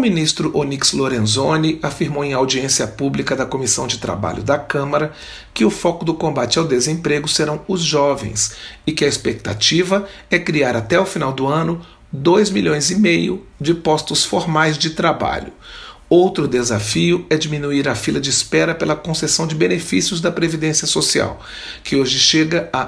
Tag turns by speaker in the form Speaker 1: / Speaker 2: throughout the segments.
Speaker 1: ministro Onyx Lorenzoni afirmou em audiência pública da Comissão de Trabalho da Câmara que o foco do combate ao desemprego serão os jovens e que a expectativa é criar até o final do ano 2,5 milhões de postos formais de trabalho. Outro desafio é diminuir a fila de espera pela concessão de benefícios da Previdência Social, que hoje chega a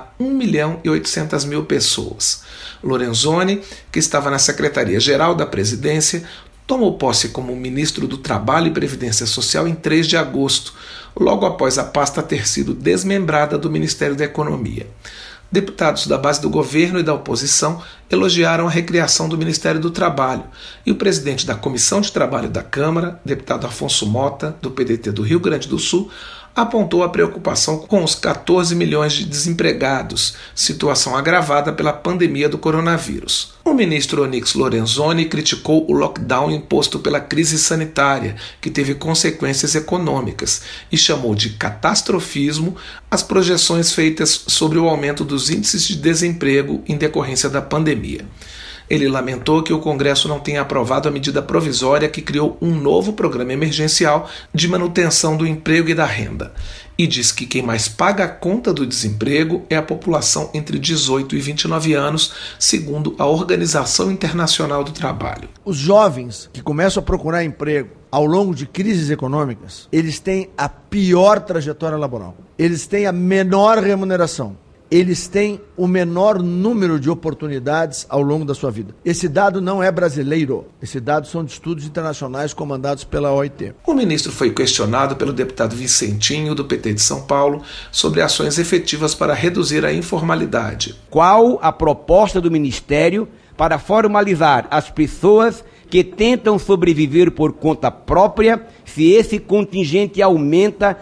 Speaker 1: 1.800.000 pessoas. Lorenzoni, que estava na Secretaria-Geral da Presidência, tomou posse como ministro do Trabalho e Previdência Social em 3 de agosto, logo após a pasta ter sido desmembrada do Ministério da Economia. Deputados da base do governo e da oposição elogiaram a recriação do Ministério do Trabalho e o presidente da Comissão de Trabalho da Câmara, deputado Afonso Mota, do PDT do Rio Grande do Sul, apontou a preocupação com os 14 milhões de desempregados, situação agravada pela pandemia do coronavírus. O ministro Onyx Lorenzoni criticou o lockdown imposto pela crise sanitária, que teve consequências econômicas, e chamou de catastrofismo as projeções feitas sobre o aumento dos índices de desemprego em decorrência da pandemia. Ele lamentou que o Congresso não tenha aprovado a medida provisória que criou um novo programa emergencial de manutenção do emprego e da renda. E diz que quem mais paga a conta do desemprego é a população entre 18 e 29 anos, segundo a Organização Internacional do Trabalho.
Speaker 2: Os jovens que começam a procurar emprego ao longo de crises econômicas, eles têm a pior trajetória laboral. Eles têm a menor remuneração. Eles têm o menor número de oportunidades ao longo da sua vida. Esse dado não é brasileiro. Esse dado são de estudos internacionais comandados pela OIT.
Speaker 1: O ministro foi questionado pelo deputado Vicentinho, do PT de São Paulo, sobre ações efetivas para reduzir a informalidade.
Speaker 3: Qual a proposta do Ministério para formalizar as pessoas que tentam sobreviver por conta própria, se esse contingente aumenta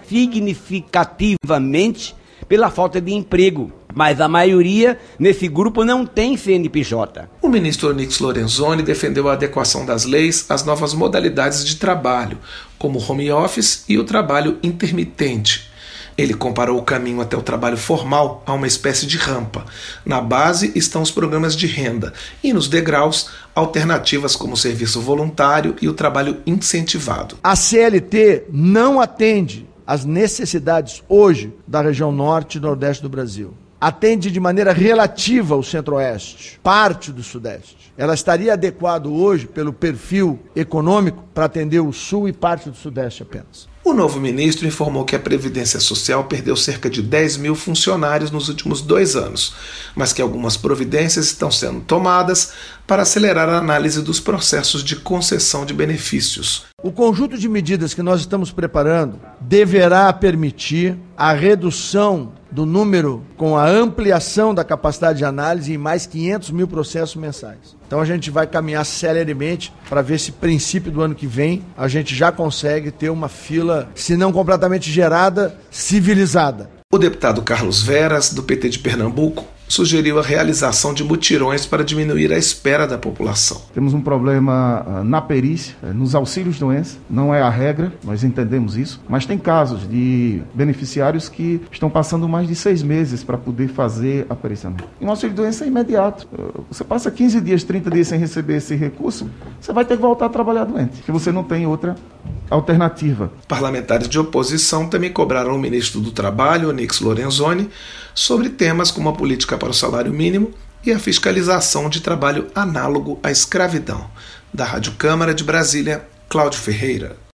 Speaker 3: significativamente pela falta de emprego, mas a maioria nesse grupo não tem CNPJ.
Speaker 1: O ministro Onyx Lorenzoni defendeu a adequação das leis às novas modalidades de trabalho, como o home office e o trabalho intermitente. Ele comparou o caminho até o trabalho formal a uma espécie de rampa. Na base estão os programas de renda e nos degraus, alternativas como o serviço voluntário e o trabalho incentivado.
Speaker 2: A CLT não atende as necessidades hoje da região norte e nordeste do Brasil. Atende de maneira relativa ao centro-oeste, parte do sudeste. Ela estaria adequada hoje pelo perfil econômico para atender o sul e parte do sudeste apenas.
Speaker 1: O novo ministro informou que a Previdência Social perdeu cerca de 10 mil funcionários nos últimos 2 anos, mas que algumas providências estão sendo tomadas para acelerar a análise dos processos de concessão de benefícios.
Speaker 2: O conjunto de medidas que nós estamos preparando deverá permitir a redução do número com a ampliação da capacidade de análise em mais 500 mil processos mensais. Então a gente vai caminhar celeremente para ver se princípio do ano que vem a gente já consegue ter uma fila, se não completamente gerada, civilizada.
Speaker 1: O deputado Carlos Veras, do PT de Pernambuco, sugeriu a realização de mutirões para diminuir a espera da população.
Speaker 4: Temos um problema na perícia, nos auxílios-doença, não é a regra, nós entendemos isso, mas tem casos de beneficiários que estão passando mais de 6 meses para poder fazer a perícia. E o auxílio-doença é imediato. Você passa 15 dias, 30 dias sem receber esse recurso, você vai ter que voltar a trabalhar doente, porque você não tem outra alternativa.
Speaker 1: Parlamentares de oposição também cobraram o ministro do Trabalho, Onyx Lorenzoni, sobre temas como a política para o salário mínimo e a fiscalização de trabalho análogo à escravidão. Da Rádio Câmara de Brasília, Cláudio Ferreira.